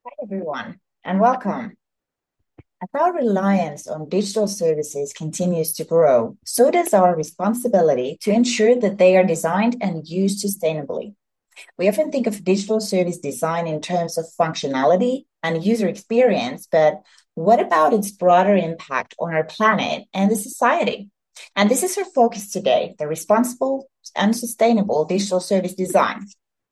Hi, everyone, and welcome. As our reliance on digital services continues to grow, so does our responsibility to ensure that they are designed and used sustainably. We often think of digital service design in terms of functionality and user experience, but what about its broader impact on our planet and the society? And this is our focus today, the responsible and sustainable digital service design.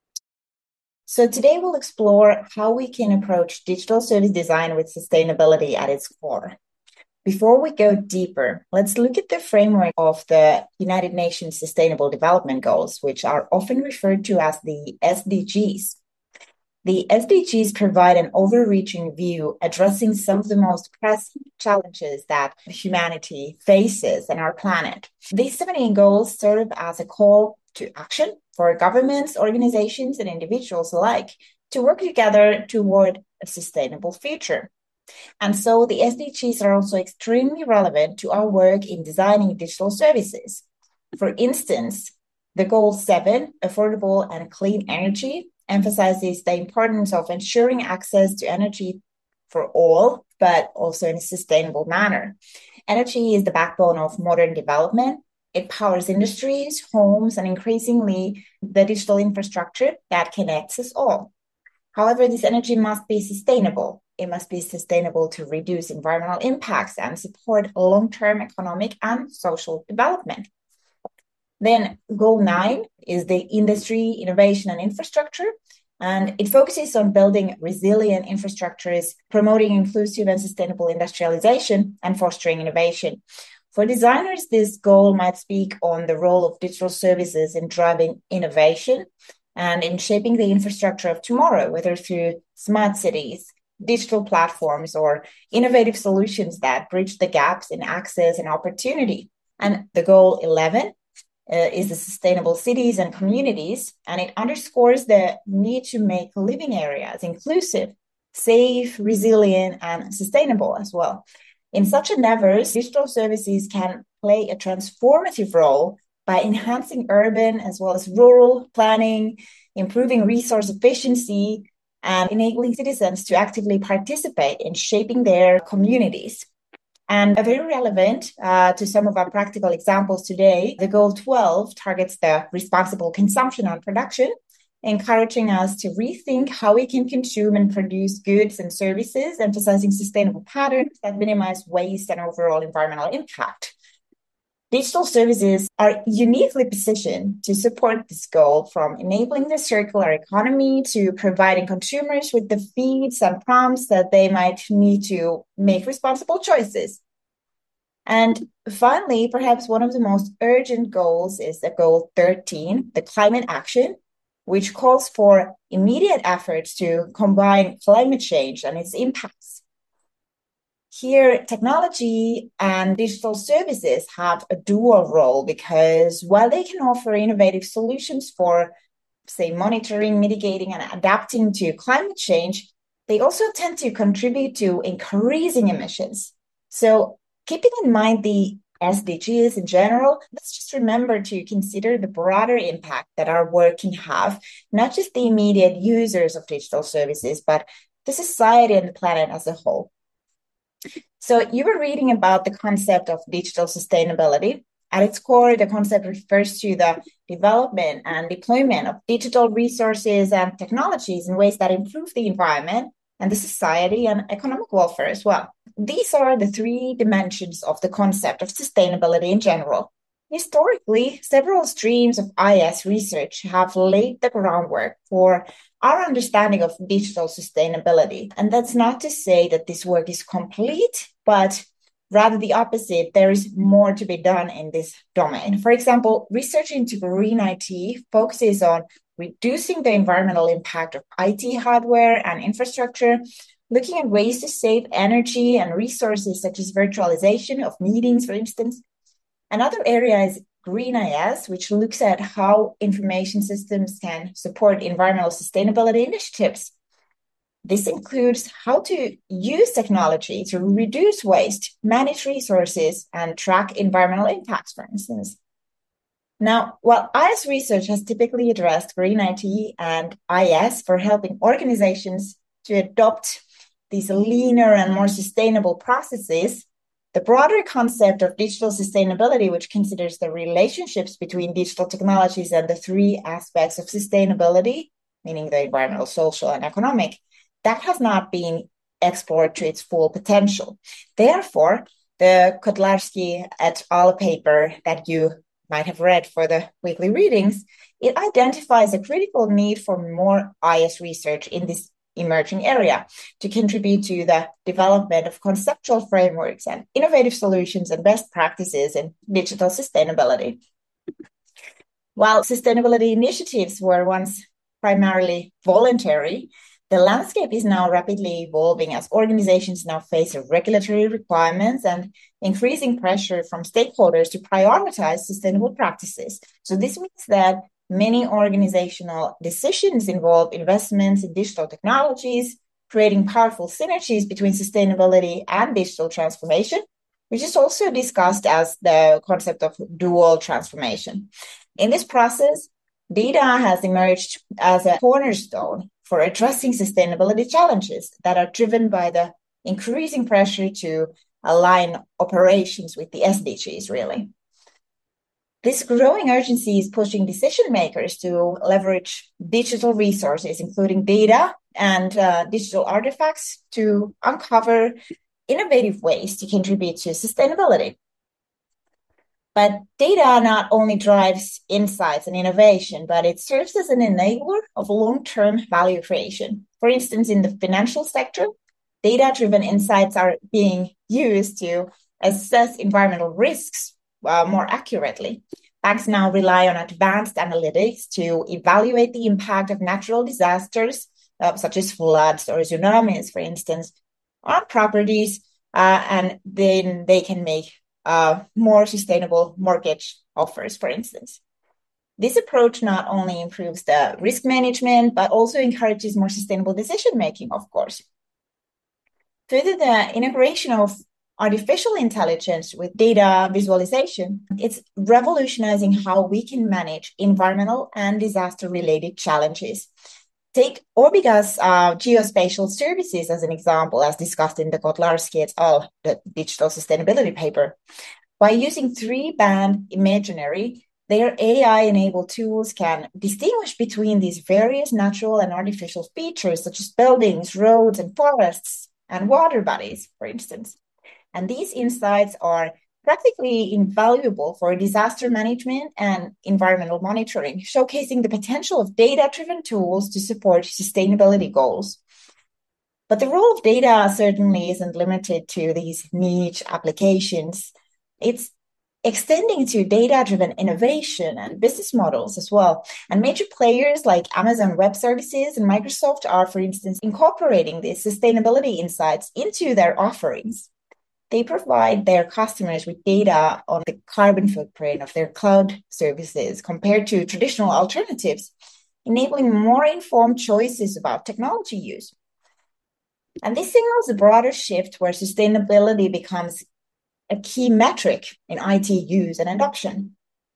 So today we'll explore how we can approach digital service design with sustainability at its core. Before we go deeper, let's look at the framework of the United Nations Sustainable Development Goals, which are often referred to as the SDGs. The SDGs provide an overreaching view addressing some of the most pressing challenges that humanity faces on our planet. These 17 goals serve as a call to action for governments, organizations, and individuals alike to work together toward a sustainable future. And so the SDGs are also extremely relevant to our work in designing digital services. For instance, the goal 7, affordable and clean energy, emphasizes the importance of ensuring access to energy for all, but also in a sustainable manner. Energy is the backbone of modern development. It powers industries, homes, and increasingly the digital infrastructure that connects us all. However, this energy must be sustainable. It must be sustainable to reduce environmental impacts and support long-term economic and social development. Then goal 9 is the industry, innovation, and infrastructure. And it focuses on building resilient infrastructures, promoting inclusive and sustainable industrialization, and fostering innovation. For designers, this goal might speak on the role of digital services in driving innovation and in shaping the infrastructure of tomorrow, whether through smart cities, digital platforms, or innovative solutions that bridge the gaps in access and opportunity. And the goal 11 is the sustainable cities and communities, and it underscores the need to make living areas inclusive, safe, resilient, and sustainable as well. In such endeavors, digital services can play a transformative role by enhancing urban as well as rural planning, improving resource efficiency, and enabling citizens to actively participate in shaping their communities. And very relevant to some of our practical examples today, the goal 12 targets the responsible consumption and production, encouraging us to rethink how we can consume and produce goods and services, emphasizing sustainable patterns that minimize waste and overall environmental impact. Digital services are uniquely positioned to support this goal, from enabling the circular economy to providing consumers with the feeds and prompts that they might need to make responsible choices. And finally, perhaps one of the most urgent goals is the goal 13, the climate action, which calls for immediate efforts to combine climate change and its impacts. Here, technology and digital services have a dual role because while they can offer innovative solutions for, say, monitoring, mitigating, and adapting to climate change, they also tend to contribute to increasing emissions. So, keeping in mind the SDGs in general, let's just remember to consider the broader impact that our work can have, not just the immediate users of digital services, but the society and the planet as a whole. So you were reading about the concept of digital sustainability. At its core, the concept refers to the development and deployment of digital resources and technologies in ways that improve the environment and the society and economic welfare as well. These are the three dimensions of the concept of sustainability in general. Historically, several streams of IS research have laid the groundwork for our understanding of digital sustainability. And that's not to say that this work is complete, but rather the opposite. There is more to be done in this domain. For example, research into green IT focuses on reducing the environmental impact of IT hardware and infrastructure, looking at ways to save energy and resources such as virtualization of meetings, for instance. Another area is Green IS, which looks at how information systems can support environmental sustainability initiatives. This includes how to use technology to reduce waste, manage resources, and track environmental impacts, for instance. Now, while IS research has typically addressed green IT and IS for helping organizations to adopt these leaner and more sustainable processes, the broader concept of digital sustainability, which considers the relationships between digital technologies and the three aspects of sustainability, meaning the environmental, social, and economic, that has not been explored to its full potential. Therefore, the Kotlarski et al. Paper that you might have read for the weekly readings, it identifies a critical need for more IS research in this emerging area to contribute to the development of conceptual frameworks and innovative solutions and best practices in digital sustainability. While sustainability initiatives were once primarily voluntary, the landscape is now rapidly evolving as organizations now face regulatory requirements and increasing pressure from stakeholders to prioritize sustainable practices. So this means that many organizational decisions involve investments in digital technologies, creating powerful synergies between sustainability and digital transformation, which is also discussed as the concept of dual transformation. In this process, data has emerged as a cornerstone for addressing sustainability challenges that are driven by the increasing pressure to align operations with the SDGs, really. This growing urgency is pushing decision makers to leverage digital resources, including data and digital artifacts, to uncover innovative ways to contribute to sustainability. But data not only drives insights and innovation, but it serves as an enabler of long-term value creation. For instance, in the financial sector, data-driven insights are being used to assess environmental risks more accurately. Banks now rely on advanced analytics to evaluate the impact of natural disasters, such as floods or tsunamis, for instance, on properties, and then they can make more sustainable mortgage offers, for instance. This approach not only improves the risk management, but also encourages more sustainable decision-making, of course. Further, the integration of artificial intelligence with data visualization, it's revolutionizing how we can manage environmental and disaster-related challenges. Take Orbiga's geospatial services as an example, as discussed in the Kotlarski et al., the digital sustainability paper. By using 3-band imagery, their AI-enabled tools can distinguish between these various natural and artificial features, such as buildings, roads, and forests, and water bodies, for instance. And these insights are practically invaluable for disaster management and environmental monitoring, showcasing the potential of data-driven tools to support sustainability goals. But the role of data certainly isn't limited to these niche applications. It's extending to data-driven innovation and business models as well. And major players like Amazon Web Services and Microsoft are, for instance, incorporating these sustainability insights into their offerings. They provide their customers with data on the carbon footprint of their cloud services compared to traditional alternatives, enabling more informed choices about technology use. And this signals a broader shift where sustainability becomes a key metric in IT use and adoption.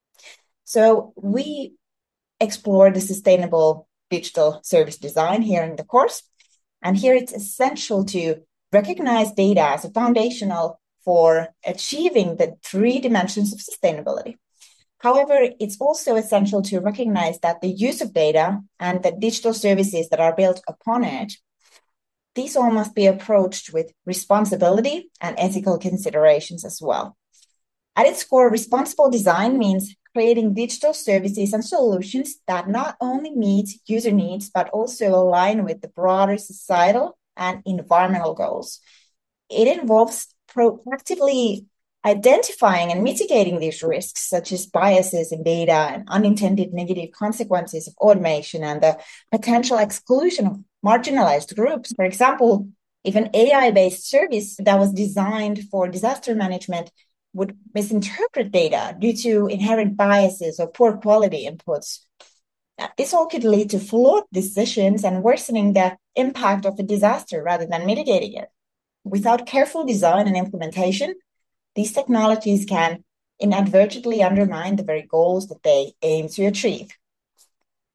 So we explore the sustainable digital service design here in the course. And here it's essential to recognize data as a foundational for achieving the 3 dimensions of sustainability. However, it's also essential to recognize that the use of data and the digital services that are built upon it, these all must be approached with responsibility and ethical considerations as well. At its core, responsible design means creating digital services and solutions that not only meet user needs, but also align with the broader societal and environmental goals. It involves proactively identifying and mitigating these risks, such as biases in data and unintended negative consequences of automation and the potential exclusion of marginalized groups. For example, if an AI-based service that was designed for disaster management would misinterpret data due to inherent biases or poor quality inputs, this all could lead to flawed decisions and worsening the impact of a disaster rather than mitigating it. Without careful design and implementation, these technologies can inadvertently undermine the very goals that they aim to achieve.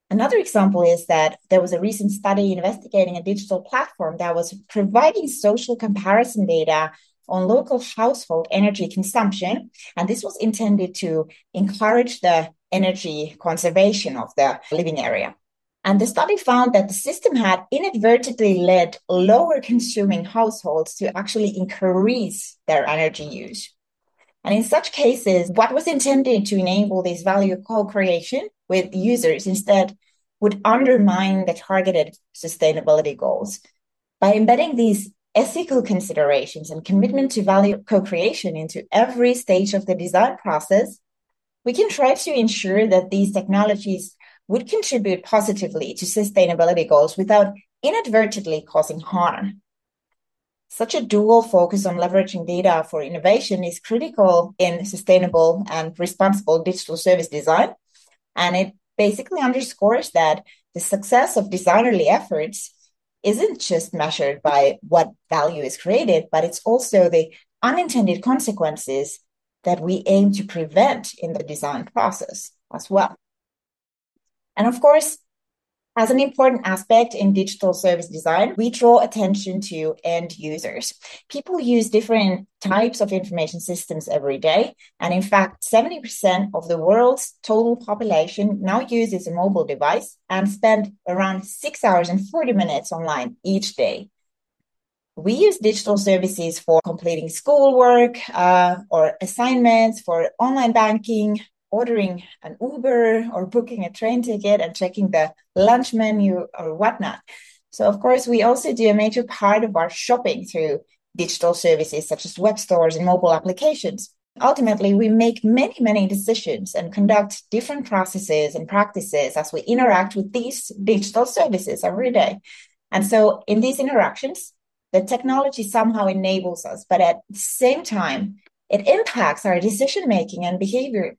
Another example is that there was a recent study investigating a digital platform that was providing social comparison data on local household energy consumption. And this was intended to encourage the energy conservation of the living area. And the study found that the system had inadvertently led lower consuming households to actually increase their energy use. And in such cases, what was intended to enable this value co-creation with users instead would undermine the targeted sustainability goals. By embedding these ethical considerations and commitment to value co-creation into every stage of the design process, we can try to ensure that these technologies would contribute positively to sustainability goals without inadvertently causing harm. Such a dual focus on leveraging data for innovation is critical in sustainable and responsible digital service design. And it basically underscores that the success of designerly efforts isn't just measured by what value is created, but it's also the unintended consequences that we aim to prevent in the design process as well. And of course, as an important aspect in digital service design, we draw attention to end users. People use different types of information systems every day. And in fact, 70% of the world's total population now uses a mobile device and spend around 6 hours and 40 minutes online each day. We use digital services for completing schoolwork or assignments, for online banking, ordering an Uber or booking a train ticket and checking the lunch menu or whatnot. So, of course, we also do a major part of our shopping through digital services such as web stores and mobile applications. Ultimately, we make many, many decisions and conduct different processes and practices as we interact with these digital services every day. And so in these interactions, the technology somehow enables us, but at the same time, it impacts our decision-making and behavior.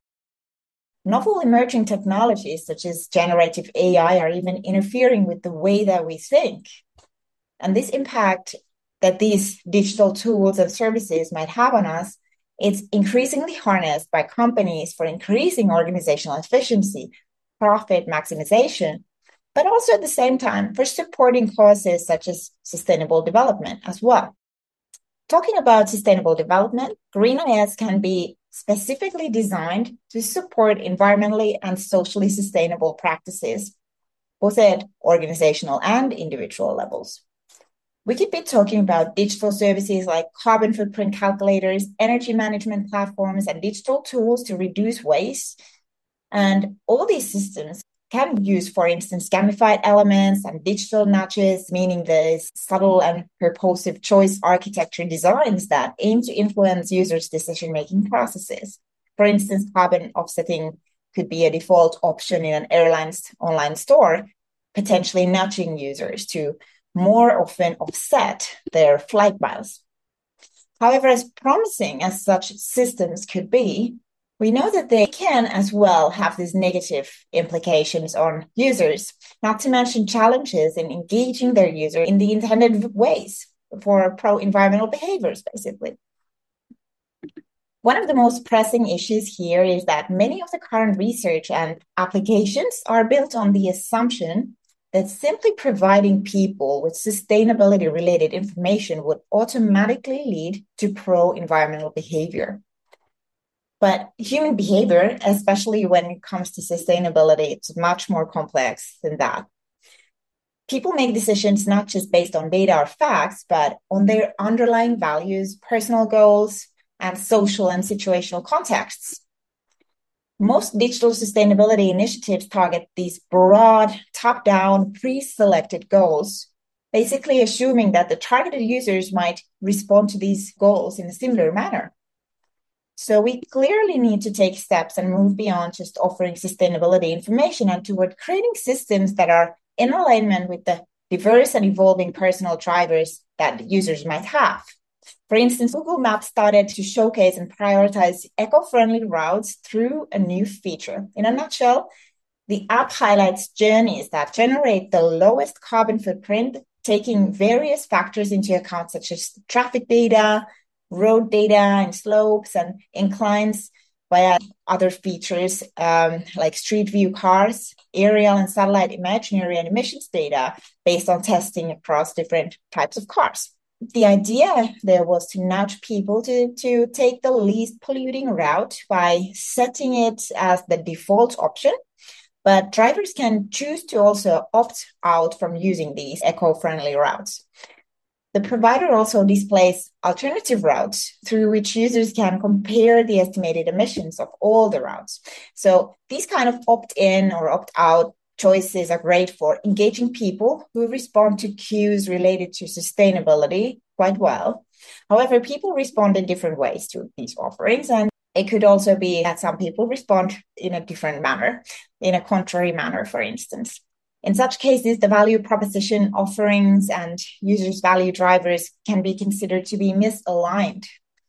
Novel emerging technologies such as generative AI are even interfering with the way that we think. And this impact that these digital tools and services might have on us, it's increasingly harnessed by companies for increasing organizational efficiency, profit maximization, but also at the same time for supporting causes such as sustainable development as well. Talking about sustainable development, GreenIS can be specifically designed to support environmentally and socially sustainable practices, both at organizational and individual levels. We could be talking about digital services like carbon footprint calculators, energy management platforms, and digital tools to reduce waste. And all these systems can use, for instance, gamified elements and digital nudges, meaning there's subtle and purposive choice architecture designs that aim to influence users' decision-making processes. For instance, carbon offsetting could be a default option in an airline's online store, potentially nudging users to more often offset their flight miles. However, as promising as such systems could be, we know that they can as well have these negative implications on users, not to mention challenges in engaging their user in the intended ways for pro-environmental behaviors, basically. One of the most pressing issues here is that many of the current research and applications are built on the assumption that simply providing people with sustainability-related information would automatically lead to pro-environmental behavior. But human behavior, especially when it comes to sustainability, it's much more complex than that. People make decisions not just based on data or facts, but on their underlying values, personal goals, and social and situational contexts. Most digital sustainability initiatives target these broad, top-down, pre-selected goals, basically assuming that the targeted users might respond to these goals in a similar manner. So we clearly need to take steps and move beyond just offering sustainability information and toward creating systems that are in alignment with the diverse and evolving personal drivers that users might have. For instance, Google Maps started to showcase and prioritize eco-friendly routes through a new feature. In a nutshell, the app highlights journeys that generate the lowest carbon footprint, taking various factors into account, such as traffic data, road data, and slopes and inclines, via other features like street view cars, aerial and satellite imaginary and emissions data based on testing across different types of cars. The idea there was to nudge people to take the least polluting route by setting it as the default option. But drivers can choose to also opt out from using these eco-friendly routes. The provider also displays alternative routes through which users can compare the estimated emissions of all the routes. So these kind of opt-in or opt-out choices are great for engaging people who respond to cues related to sustainability quite well. However, people respond in different ways to these offerings, and it could also be that some people respond in a different manner, in a contrary manner, for instance. In such cases, the value proposition offerings and users' value drivers can be considered to be misaligned.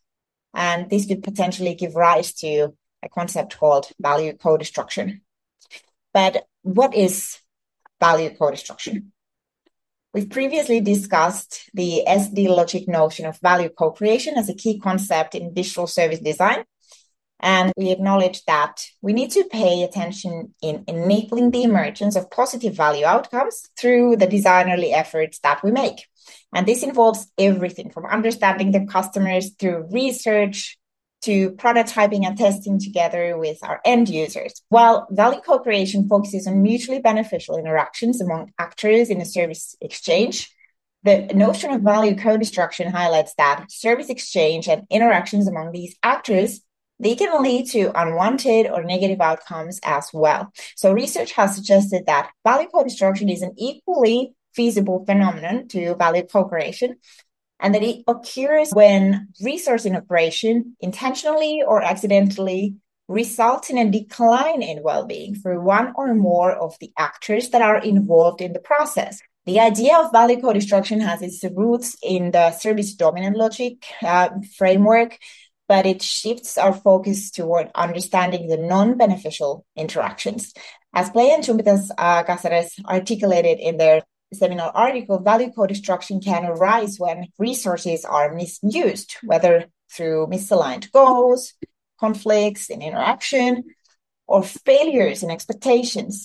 And this could potentially give rise to a concept called value co-destruction. But what is value co-destruction? We've previously discussed the SD logic notion of value co-creation as a key concept in digital service design. And we acknowledge that we need to pay attention in enabling the emergence of positive value outcomes through the designerly efforts that we make. And this involves everything from understanding the customers through research to prototyping and testing together with our end users. While value co-creation focuses on mutually beneficial interactions among actors in a service exchange, the notion of value co-destruction highlights that service exchange and interactions among these actors, they can lead to unwanted or negative outcomes as well. So research has suggested that value co-destruction is an equally feasible phenomenon to value co-creation, and that it occurs when resource integration, intentionally or accidentally, results in a decline in well-being for one or more of the actors that are involved in the process. The idea of value co-destruction has its roots in the service dominant logic framework, but it shifts our focus toward understanding the non-beneficial interactions. As Play and Chumbitas Cáceres articulated in their seminal article, value co-destruction can arise when resources are misused, whether through misaligned goals, conflicts in interaction, or failures in expectations.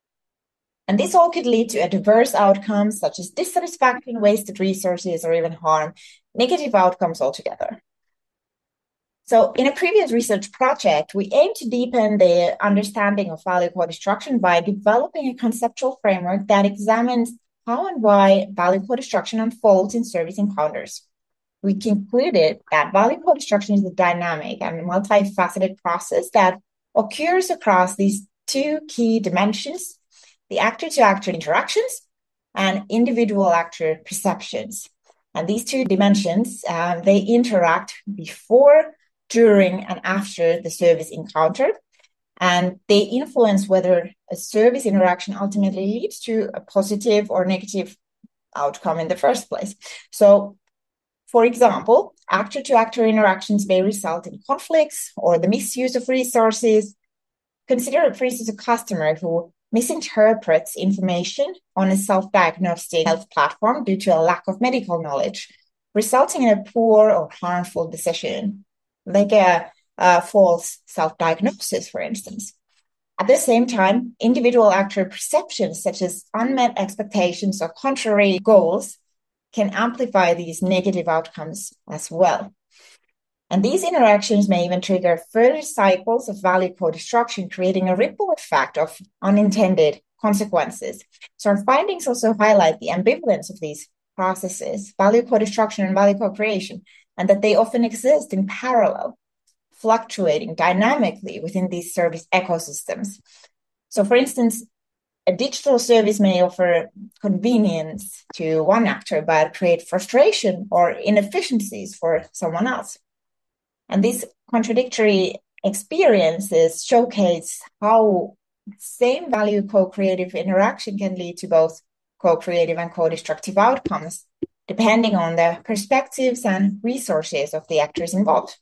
And this all could lead to adverse outcomes such as dissatisfaction, wasted resources, or even harm, negative outcomes altogether. So in a previous research project, we aimed to deepen the understanding of value co-destruction by developing a conceptual framework that examines how and why value co-destruction unfolds in service encounters. We concluded that value co-destruction is a dynamic and multifaceted process that occurs across these two key dimensions: the actor-to-actor interactions and individual actor perceptions. And these two dimensions, they interact before, during, and after the service encounter, and they influence whether a service interaction ultimately leads to a positive or negative outcome in the first place. So, for example, actor-to-actor interactions may result in conflicts or the misuse of resources. Consider, for instance, a customer who misinterprets information on a self-diagnostic health platform due to a lack of medical knowledge, resulting in a poor or harmful decision, like a false self-diagnosis, for instance. At the same time, individual actor perceptions, such as unmet expectations or contrary goals, can amplify these negative outcomes as well. And these interactions may even trigger further cycles of value co-destruction, creating a ripple effect of unintended consequences. So our findings also highlight the ambivalence of these processes, value co-destruction and value co-creation, and that they often exist in parallel, fluctuating dynamically within these service ecosystems. So for instance, a digital service may offer convenience to one actor, but create frustration or inefficiencies for someone else. And these contradictory experiences showcase how same value co-creative interaction can lead to both co-creative and co-destructive outcomes, depending on the perspectives and resources of the actors involved.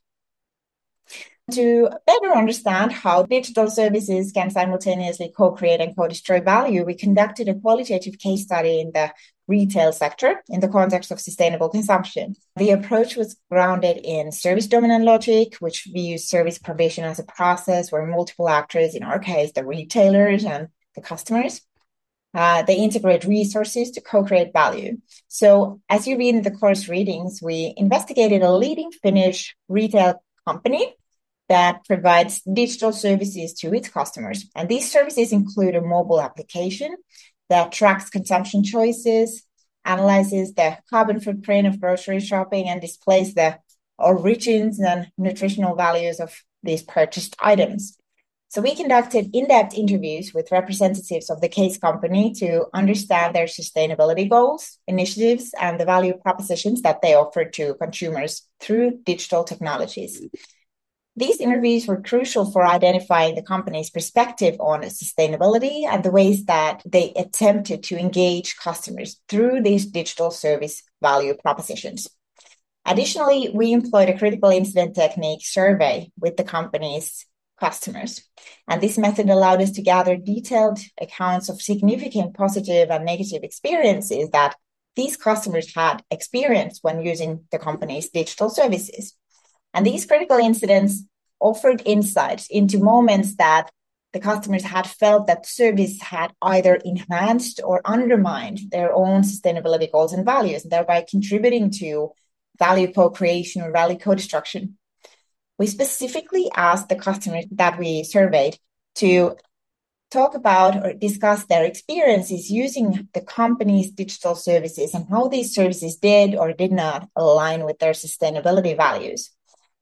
To better understand how digital services can simultaneously co-create and co-destroy value, we conducted a qualitative case study in the retail sector in the context of sustainable consumption. The approach was grounded in service dominant logic, which views service provision as a process where multiple actors, in our case, the retailers and the customers, they integrate resources to co-create value. So as you read in the course readings, we investigated a leading Finnish retail company that provides digital services to its customers. And these services include a mobile application that tracks consumption choices, analyzes the carbon footprint of grocery shopping, and displays the origins and nutritional values of these purchased items. So we conducted in-depth interviews with representatives of the case company to understand their sustainability goals, initiatives, and the value propositions that they offer to consumers through digital technologies. These interviews were crucial for identifying the company's perspective on sustainability and the ways that they attempted to engage customers through these digital service value propositions. Additionally, we employed a critical incident technique survey with the company's customers. And this method allowed us to gather detailed accounts of significant positive and negative experiences that these customers had experienced when using the company's digital services. And these critical incidents offered insights into moments that the customers had felt that the service had either enhanced or undermined their own sustainability goals and values, thereby contributing to value co-creation or value co-destruction. We specifically asked the customers that we surveyed to talk about or discuss their experiences using the company's digital services and how these services did or did not align with their sustainability values.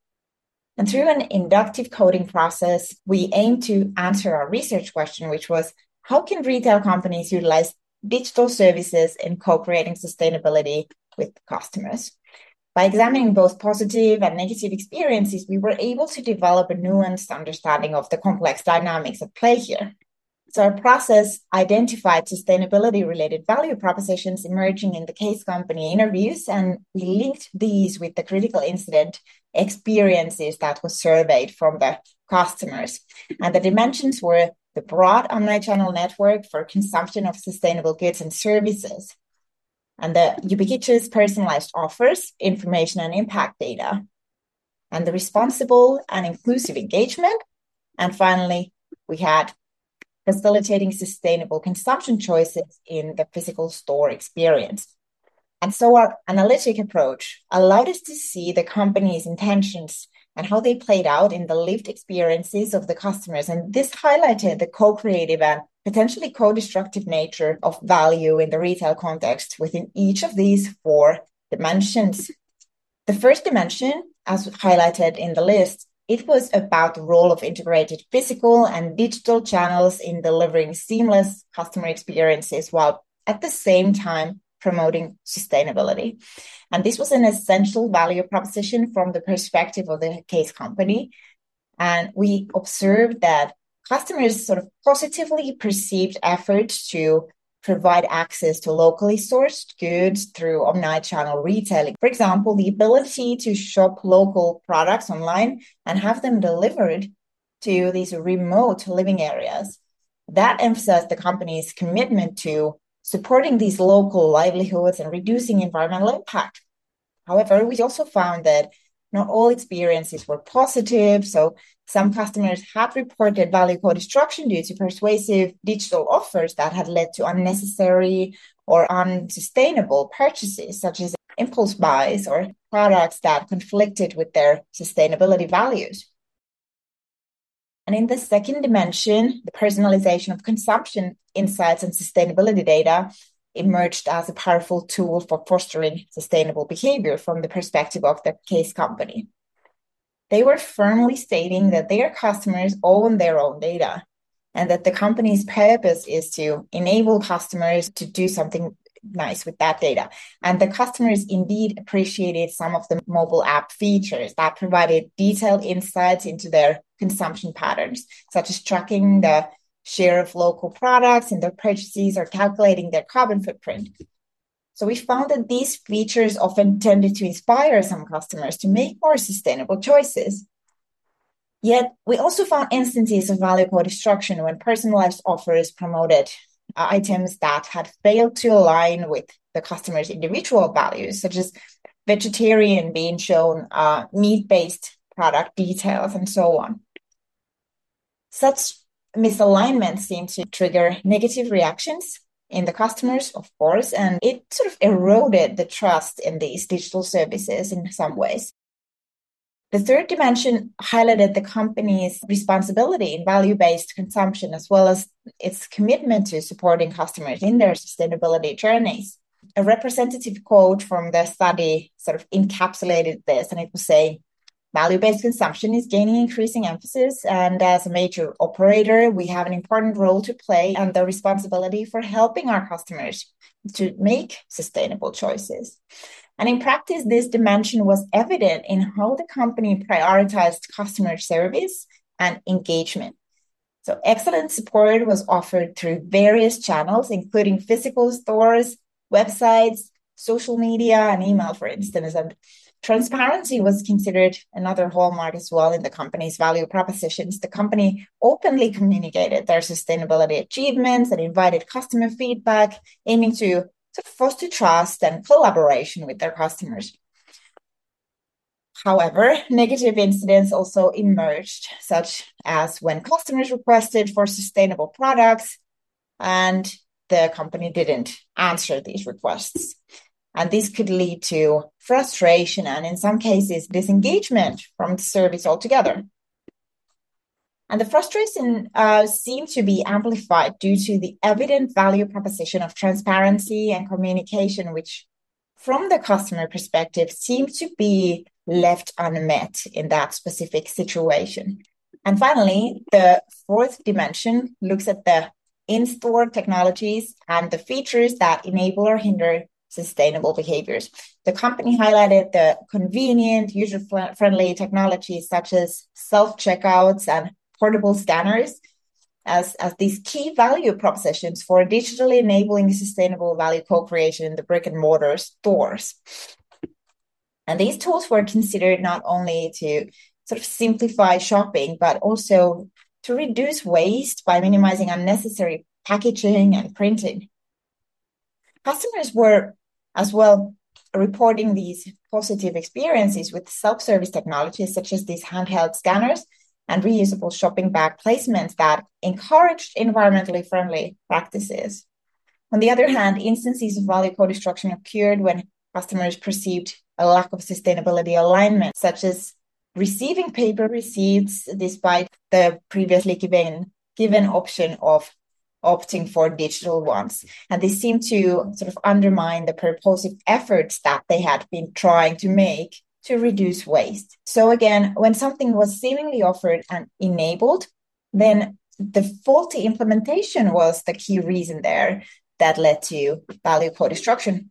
And through an inductive coding process, we aimed to answer our research question, which was, how can retail companies utilize digital services in co-creating sustainability with customers? By examining both positive and negative experiences, we were able to develop a nuanced understanding of the complex dynamics at play here. So our process identified sustainability-related value propositions emerging in the case company interviews, and we linked these with the critical incident experiences that was surveyed from the customers. And the dimensions were the broad omnichannel network for consumption of sustainable goods and services, and the ubiquitous personalized offers, information and impact data, and the responsible and inclusive engagement. And finally, we had facilitating sustainable consumption choices in the physical store experience. And so our analytic approach allowed us to see the company's intentions and how they played out in the lived experiences of the customers. And this highlighted the co-creative and potentially co-destructive nature of value in the retail context within each of these 4 dimensions. The first dimension, as highlighted in the list, it was about the role of integrated physical and digital channels in delivering seamless customer experiences while at the same time promoting sustainability. And this was an essential value proposition from the perspective of the case company. And we observed that customers sort of positively perceived efforts to provide access to locally sourced goods through omnichannel retailing. For example, the ability to shop local products online and have them delivered to these remote living areas. That emphasized the company's commitment to supporting these local livelihoods and reducing environmental impact. However, we also found that not all experiences were positive. So some customers had reported value co-destruction due to persuasive digital offers that had led to unnecessary or unsustainable purchases, such as impulse buys or products that conflicted with their sustainability values. And in the second dimension, the personalization of consumption insights and sustainability data emerged as a powerful tool for fostering sustainable behavior from the perspective of the case company. They were firmly stating that their customers own their own data and that the company's purpose is to enable customers to do something nice with that data. And the customers indeed appreciated some of the mobile app features that provided detailed insights into their consumption patterns, such as tracking the share of local products in their purchases or calculating their carbon footprint. So we found that these features often tended to inspire some customers to make more sustainable choices. Yet we also found instances of value co-destruction when personalized offers promoted items that had failed to align with the customer's individual values, such as vegetarian being shown meat-based product details and so on. Such misalignment seemed to trigger negative reactions in the customers, of course, and it sort of eroded the trust in these digital services in some ways. The third dimension highlighted the company's responsibility in value-based consumption, as well as its commitment to supporting customers in their sustainability journeys. A representative quote from the study sort of encapsulated this, and it was saying, value-based consumption is gaining increasing emphasis, and as a major operator, we have an important role to play and the responsibility for helping our customers to make sustainable choices. And in practice, this dimension was evident in how the company prioritized customer service and engagement. So excellent support was offered through various channels, including physical stores, websites, social media, and email, for instance. And transparency was considered another hallmark as well in the company's value propositions. The company openly communicated their sustainability achievements and invited customer feedback, aiming to foster trust and collaboration with their customers. However, negative incidents also emerged, such as when customers requested for sustainable products and the company didn't answer these requests. And this could lead to frustration and, in some cases, disengagement from the service altogether. And the frustration seemed to be amplified due to the evident value proposition of transparency and communication, which, from the customer perspective, seemed to be left unmet in that specific situation. And finally, the fourth dimension looks at the in-store technologies and the features that enable or hinder sustainable behaviors. The company highlighted the convenient, user-friendly technologies such as self-checkouts and portable scanners as these key value propositions for digitally enabling sustainable value co-creation in the brick-and-mortar stores. And these tools were considered not only to sort of simplify shopping, but also to reduce waste by minimizing unnecessary packaging and printing. Customers were as well reporting these positive experiences with self-service technologies such as these handheld scanners and reusable shopping bag placements that encouraged environmentally friendly practices. On the other hand, instances of value co-destruction occurred when customers perceived a lack of sustainability alignment, such as receiving paper receipts despite the previously given option of opting for digital ones. And they seemed to sort of undermine the purposive efforts that they had been trying to make to reduce waste. So again, when something was seemingly offered and enabled, then the faulty implementation was the key reason there that led to value co-destruction.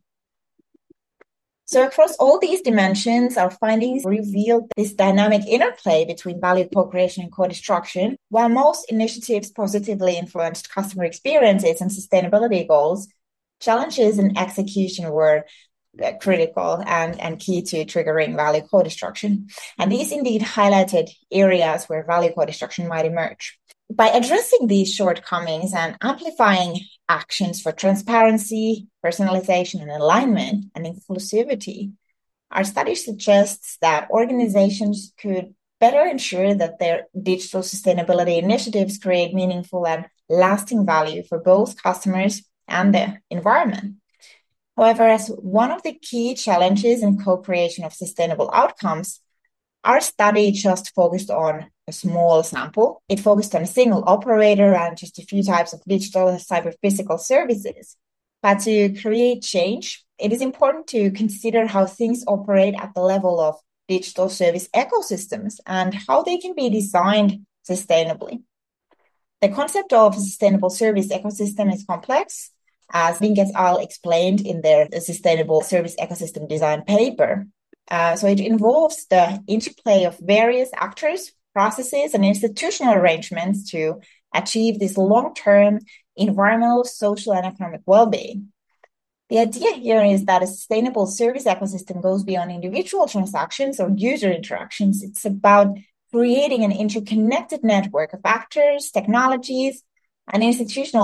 So across all these dimensions, our findings revealed this dynamic interplay between value co-creation and co-destruction. While most initiatives positively influenced customer experiences and sustainability goals, challenges in execution were critical and key to triggering value co-destruction. And these indeed highlighted areas where value co-destruction might emerge. By addressing these shortcomings and amplifying actions for transparency, personalization, and alignment and inclusivity, our study suggests that organizations could better ensure that their digital sustainability initiatives create meaningful and lasting value for both customers and the environment. However, as one of the key challenges in co-creation of sustainable outcomes, our study just focused on a small sample. It focused on a single operator and just a few types of digital cyber-physical services. But to create change, it is important to consider how things operate at the level of digital service ecosystems and how they can be designed sustainably. The concept of a sustainable service ecosystem is complex, as Vink et al. Explained in their Sustainable Service Ecosystem Design paper. So it involves the interplay of various actors, processes, and institutional arrangements to achieve this long-term environmental, social, and economic well-being. The idea here is that a sustainable service ecosystem goes beyond individual transactions or user interactions. It's about creating an interconnected network of actors, technologies, and institutional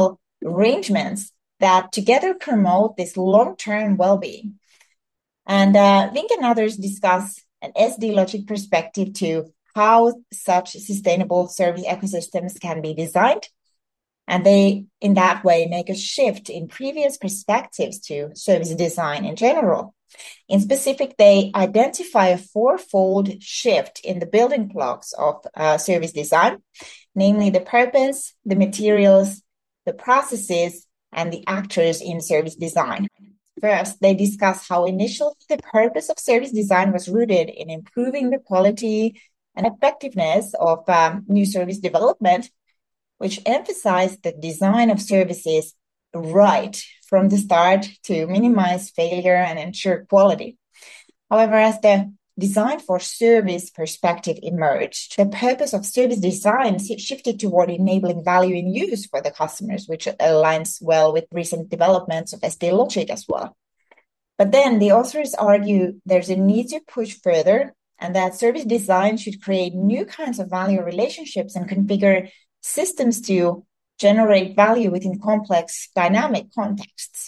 arrangements that together promote this long-term well-being. And Vink and others discuss an SD logic perspective to how such sustainable service ecosystems can be designed. And they, in that way, make a shift in previous perspectives to service design in general. In specific, they identify a fourfold shift in the building blocks of service design, namely the purpose, the materials, the processes, and the actors in service design. First, they discuss how initially the purpose of service design was rooted in improving the quality and effectiveness of new service development, which emphasized the design of services right from the start to minimize failure and ensure quality. However, as the design for service perspective emerged, the purpose of service design shifted toward enabling value in use for the customers, which aligns well with recent developments of SD logic as well. But then the authors argue there's a need to push further, and that service design should create new kinds of value relationships and configure systems to generate value within complex dynamic contexts.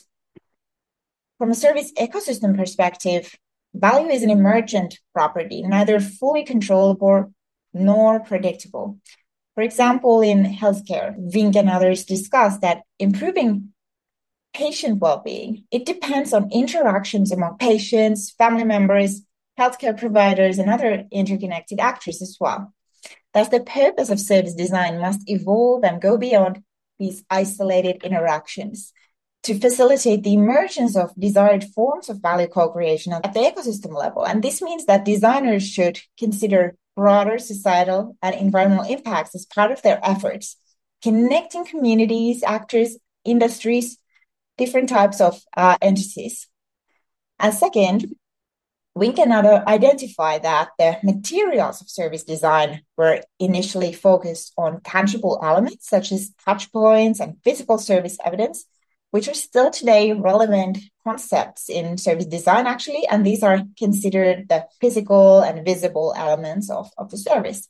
From a service ecosystem perspective, value is an emergent property, neither fully controllable nor predictable. For example, in healthcare, Vink and others discuss that improving patient well-being, it depends on interactions among patients, family members, healthcare providers, and other interconnected actors as well. Thus, the purpose of service design must evolve and go beyond these isolated interactions to facilitate the emergence of desired forms of value co-creation at the ecosystem level. And this means that designers should consider broader societal and environmental impacts as part of their efforts, connecting communities, actors, industries, different types of entities. And second, we can identify that the materials of service design were initially focused on tangible elements such as touch points and physical service evidence, which are still today relevant concepts in service design, actually, and these are considered the physical and visible elements of the service.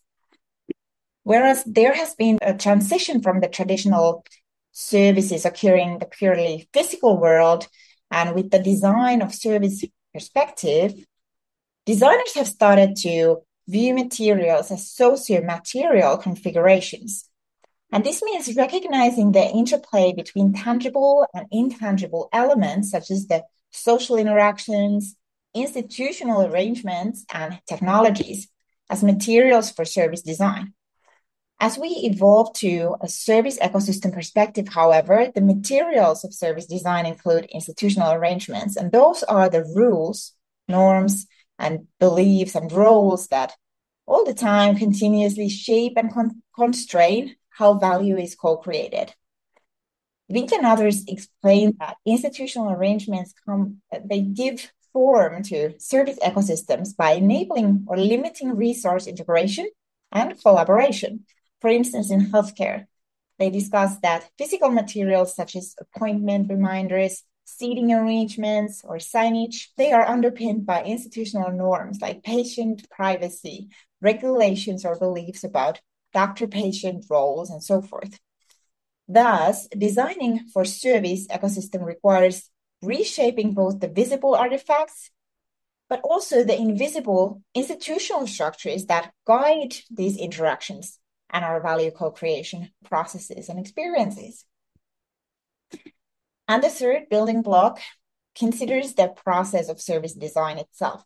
Whereas there has been a transition from the traditional services occurring in the purely physical world, and with the design of service perspective, designers have started to view materials as socio-material configurations. And this means recognizing the interplay between tangible and intangible elements, such as the social interactions, institutional arrangements, and technologies, as materials for service design. As we evolve to a service ecosystem perspective, however, the materials of service design include institutional arrangements, and those are the rules, norms, and beliefs and roles that all the time continuously shape and constrain how value is co-created. Vink and others explain that institutional arrangements they give form to service ecosystems by enabling or limiting resource integration and collaboration. For instance, in healthcare, they discuss that physical materials such as appointment reminders, seating arrangements, or signage, they are underpinned by institutional norms like patient privacy, regulations or beliefs about doctor-patient roles, and so forth. Thus, designing for service ecosystem requires reshaping both the visible artifacts, but also the invisible institutional structures that guide these interactions and our value co-creation processes and experiences. And the third building block considers the process of service design itself.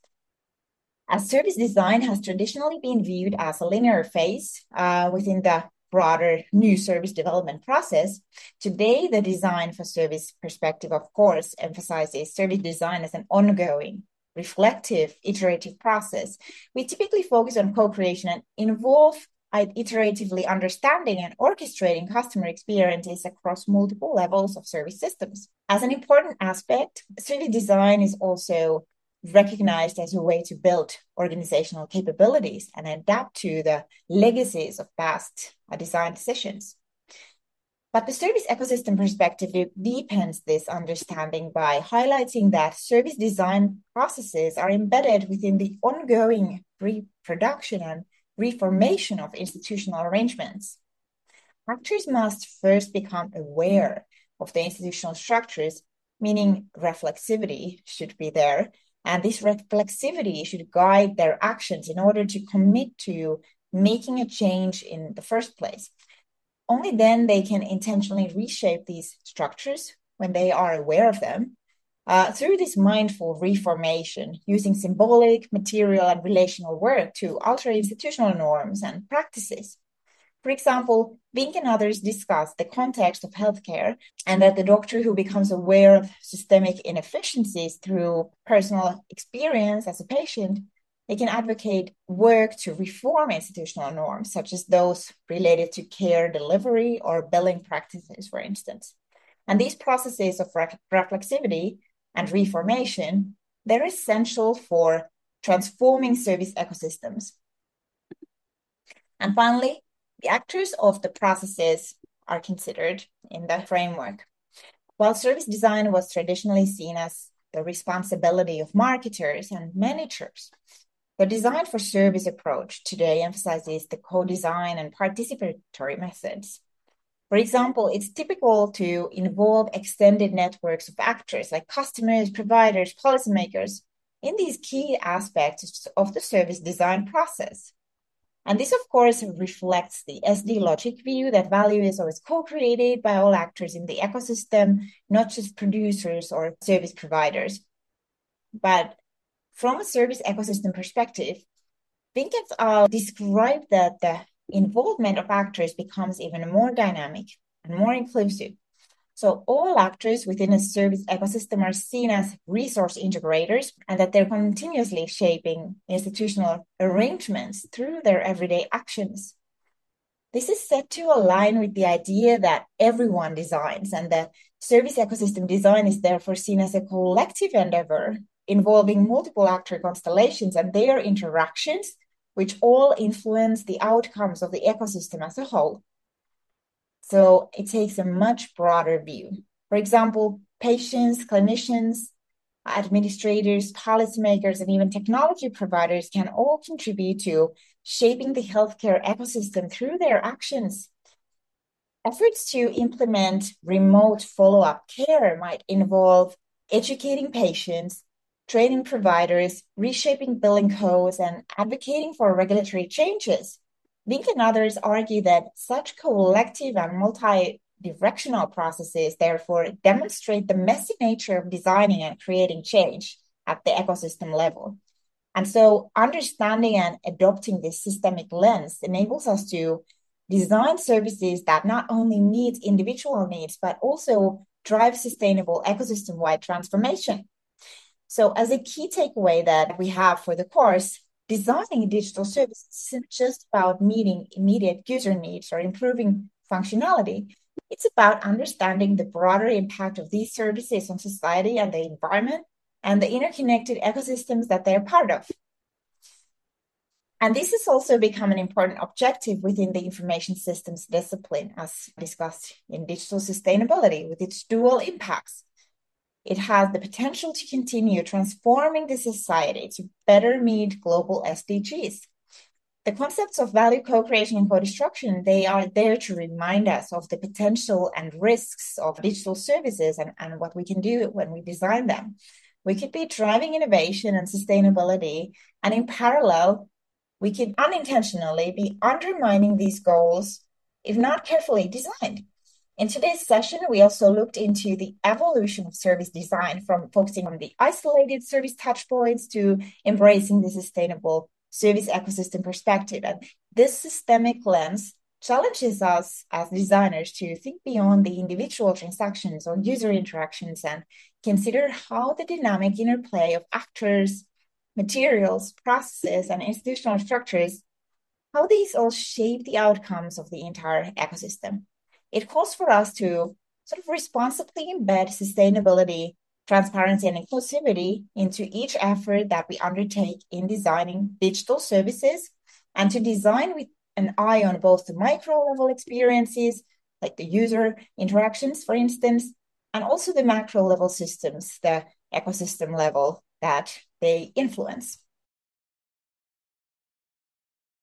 As service design has traditionally been viewed as a linear phase within the broader new service development process, today the design for service perspective, of course, emphasizes service design as an ongoing, reflective, iterative process. We typically focus on co-creation and involve iteratively understanding and orchestrating customer experiences across multiple levels of service systems. As an important aspect, service design is also recognized as a way to build organizational capabilities and adapt to the legacies of past design decisions. But the service ecosystem perspective deepens this understanding by highlighting that service design processes are embedded within the ongoing reproduction and reformation of institutional arrangements. actors must first become aware of the institutional structures, meaning reflexivity should be there. And this reflexivity should guide their actions in order to commit to making a change in the first place. Only then they can intentionally reshape these structures when they are aware of them through this mindful reformation, using symbolic, material, and relational work to alter institutional norms and practices. For example, Vink and others discuss the context of healthcare and that the doctor who becomes aware of systemic inefficiencies through personal experience as a patient, they can advocate work to reform institutional norms, such as those related to care delivery or billing practices, for instance. And these processes of reflexivity and reformation, they're essential for transforming service ecosystems. And finally, the actors of the processes are considered in the framework. While service design was traditionally seen as the responsibility of marketers and managers, the design for service approach today emphasizes the co-design and participatory methods. For example, it's typical to involve extended networks of actors like customers, providers, policymakers in these key aspects of the service design process. And this, of course, reflects the SD logic view that value is always co-created by all actors in the ecosystem, not just producers or service providers. But from a service ecosystem perspective, Vink et al. Describe that the involvement of actors becomes even more dynamic and more inclusive. So all actors within a service ecosystem are seen as resource integrators, and that they're continuously shaping institutional arrangements through their everyday actions. This is set to align with the idea that everyone designs, and that service ecosystem design is therefore seen as a collective endeavor involving multiple actor constellations and their interactions, which all influence the outcomes of the ecosystem as a whole. So it takes a much broader view. For example, patients, clinicians, administrators, policymakers, and even technology providers can all contribute to shaping the healthcare ecosystem through their actions. Efforts to implement remote follow-up care might involve educating patients, training providers, reshaping billing codes, and advocating for regulatory changes. Vink and others argue that such collective and multi-directional processes therefore demonstrate the messy nature of designing and creating change at the ecosystem level. And so understanding and adopting this systemic lens enables us to design services that not only meet individual needs, but also drive sustainable ecosystem-wide transformation. So as a key takeaway that we have for the course, designing digital services isn't just about meeting immediate user needs or improving functionality. It's about understanding the broader impact of these services on society and the environment and the interconnected ecosystems that they're part of. And this has also become an important objective within the information systems discipline, as discussed in digital sustainability, with its dual impacts. It has the potential to continue transforming the society to better meet global SDGs. The concepts of value co-creation and co-destruction, they are there to remind us of the potential and risks of digital services and what we can do when we design them. We could be driving innovation and sustainability, and in parallel, we could unintentionally be undermining these goals if not carefully designed. In today's session, we also looked into the evolution of service design from focusing on the isolated service touchpoints to embracing the sustainable service ecosystem perspective. And this systemic lens challenges us as designers to think beyond the individual transactions or user interactions and consider how the dynamic interplay of actors, materials, processes, and institutional structures, how these all shape the outcomes of the entire ecosystem. It calls for us to sort of responsibly embed sustainability, transparency, and inclusivity into each effort that we undertake in designing digital services, and to design with an eye on both the micro level experiences, like the user interactions, for instance, and also the macro level systems, the ecosystem level that they influence.